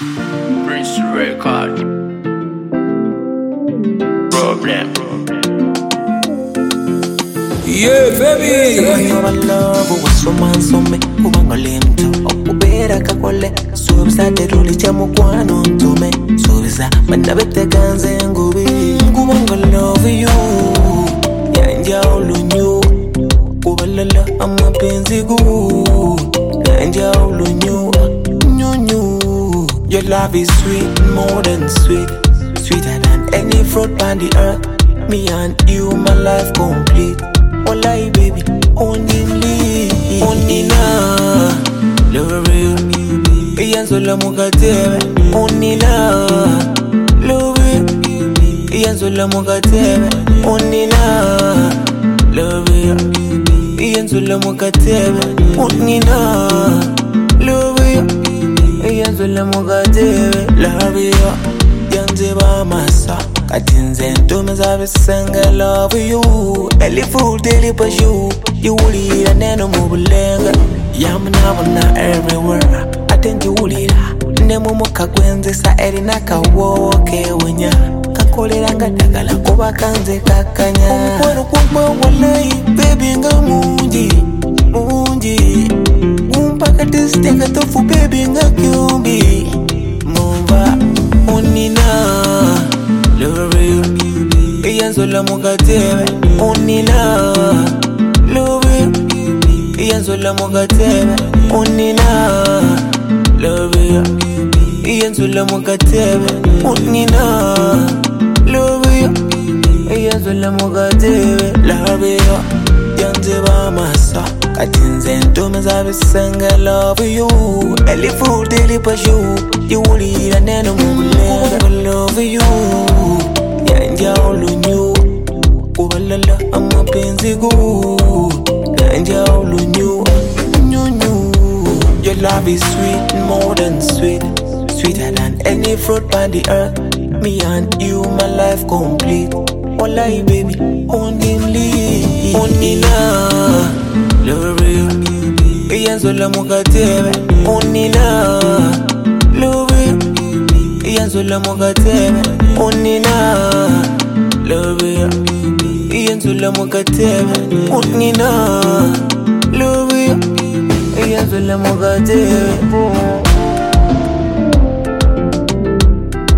Prince Record. Problem. Yeah, baby. Yo love waso mansome ubangolemto okubera kakole subiza teruli chamukwano ntume subiza mandabete kanze ngubi kubango love you yanja olunyu kubalala amapenzi gu yanja olunyu nyunyu. Your love is sweet, more than sweet, sweeter than any fruit on the earth. Me and you, my life complete. Walai baby, only love you. Iyanzo la mukatebe, only love you. Iyanzo la mukatebe, only love you. Iyanzo la mukatebe, only love you. Iyanzo la mukatebe, love you. Yanze ba masa. Katinze ntume zabe senga love you. Elifu deli pashu. You ulira neno mubulenga. Yamuna everywhere. Atenti ulira. Nemo muka kwenze sa erina kawoke wenya. Kakolera ngadagala kuba kanze kakanya. Kwano kumba walai baby nga munji. Umpaka tisteka tofu baby nga kyumbi. Mumba unina love you. Iyanzo la mukatebe, only love you. Iyanzo la mukatebe, only love you. Iyanzo la mukatebe, only love you. Iyanzo la mukatebe, love you. Yanze ba masa, katinze ntume zabe senga love you. Elifu deli pashu, yulira neno mubulenga love you. Yanja olunyu, kubalala amapenzi gu yanja olunyu, nyunyu. Your love is sweet, more than sweet, sweeter than any fruit on the earth. Me and you, my life complete. Walai baby, only love you. Iyanzo la mukatebe, only love you. Iyanzo la mukatebe, only love you. Iyanzo la mukatebe, only love you. Iyanzo la mukatebe.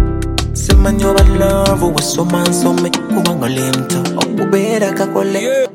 Semanyo ba love waso mansome kubango lemto okubera kakole.